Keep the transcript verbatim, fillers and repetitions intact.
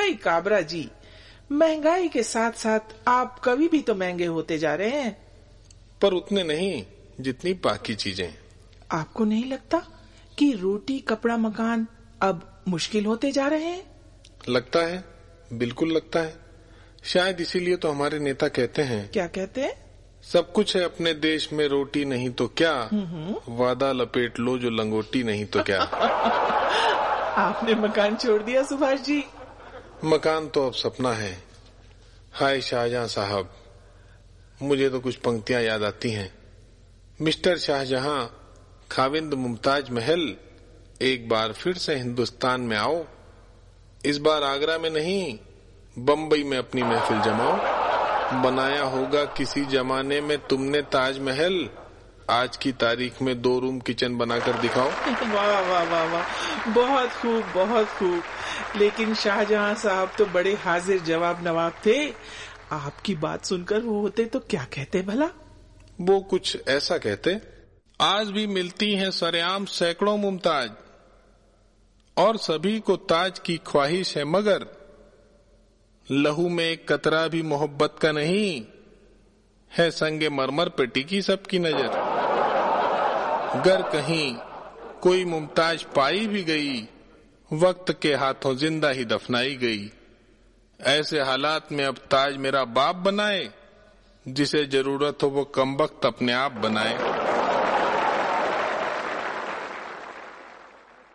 भाई काबरा जी, महंगाई के साथ साथ आप कभी भी तो महंगे होते जा रहे हैं। पर उतने नहीं जितनी बाकी चीजें। आपको नहीं लगता कि रोटी कपड़ा मकान अब मुश्किल होते जा रहे हैं? लगता है, बिल्कुल लगता है। शायद इसीलिए तो हमारे नेता कहते हैं। क्या कहते हैं? सब कुछ है अपने देश में, रोटी नहीं तो क्या, वादा लपेट लो जो लंगोटी नहीं तो क्या। आपने मकान छोड़ दिया सुभाष जी? मकान तो अब सपना है। हाय शाहजहां साहब, मुझे तो कुछ पंक्तियां याद आती हैं। मिस्टर शाहजहां, खाविंद मुमताज महल, एक बार फिर से हिंदुस्तान में आओ। इस बार आगरा में नहीं, बम्बई में अपनी महफिल जमाओ। बनाया होगा किसी जमाने में तुमने ताजमहल, आज की तारीख में दो रूम किचन बनाकर दिखाओ। वाह वाह वाह वाह, बहुत खूब बहुत खूब। लेकिन शाहजहां साहब तो बड़े हाजिर जवाब नवाब थे। आपकी बात सुनकर वो होते तो क्या कहते भला? वो कुछ ऐसा कहते, आज भी मिलती हैं सरेआम सैकड़ों मुमताज, और सभी को ताज की ख्वाहिश है, मगर लहू में एक कतरा भी मोहब्बत का नहीं है। संगे मरमर पे टिकी सबकी नजर। गर कहीं कोई मुमताज पाई भी गई, वक्त के हाथों जिंदा ही दफनाई गई। ऐसे हालात में अब ताज मेरा बाप बनाए, जिसे जरूरत हो वो कमबख्त अपने आप बनाए।